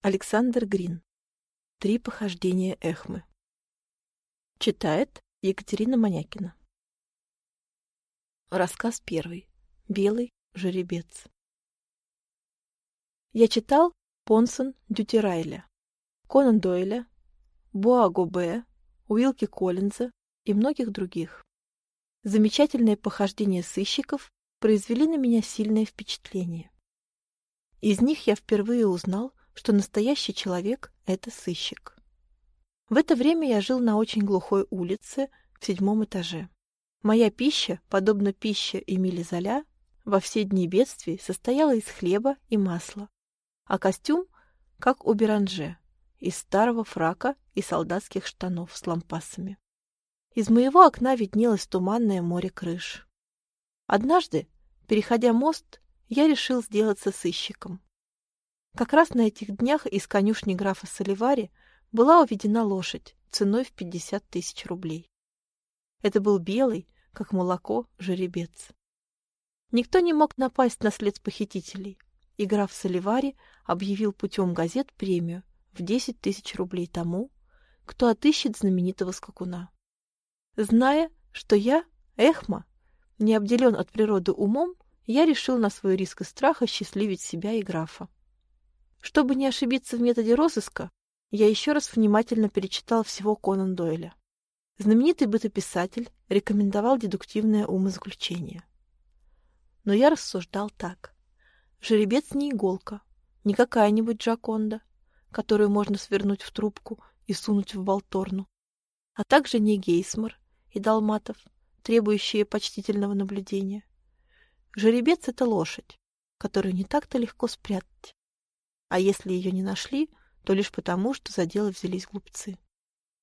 Александр Грин. Три похождения Эхмы. Читает Екатерина Манякина. Рассказ первый. Белый жеребец. Я читал Понсон Дюти-Райля, Конан Дойля, Боа-Гобе, Уилки Коллинза и многих других. Замечательные похождения сыщиков произвели на меня сильное впечатление. Из них я впервые узнал, что настоящий человек — это сыщик. В это время я жил на очень глухой улице в 7-м этаже. Моя пища, подобно пище Эмиля Золя, во все дни бедствий состояла из хлеба и масла, а костюм, как у Беранже, из старого фрака и солдатских штанов с лампасами. Из моего окна виднелось туманное море крыш. Однажды, переходя мост, я решил сделаться сыщиком. Как раз на этих днях из конюшни графа Соливари была уведена лошадь ценой в 50 000 рублей. Это был белый, как молоко, жеребец. Никто не мог напасть на след похитителей, и граф Соливари объявил путем газет премию в 10 000 рублей тому, кто отыщет знаменитого скакуна. Зная, что я, Эхма, не обделен от природы умом, я решил на свой риск и страх осчастливить себя и графа. Чтобы не ошибиться в методе розыска, я еще раз внимательно перечитал всего Конан Дойля. Знаменитый бытописатель рекомендовал дедуктивное умозаключение. Но я рассуждал так. Жеребец не иголка, не какая-нибудь Джоконда, которую можно свернуть в трубку и сунуть в волторну, а также не Гейсмор и Далматов, требующие почтительного наблюдения. Жеребец — это лошадь, которую не так-то легко спрятать. А если ее не нашли, то лишь потому, что за дело взялись глупцы.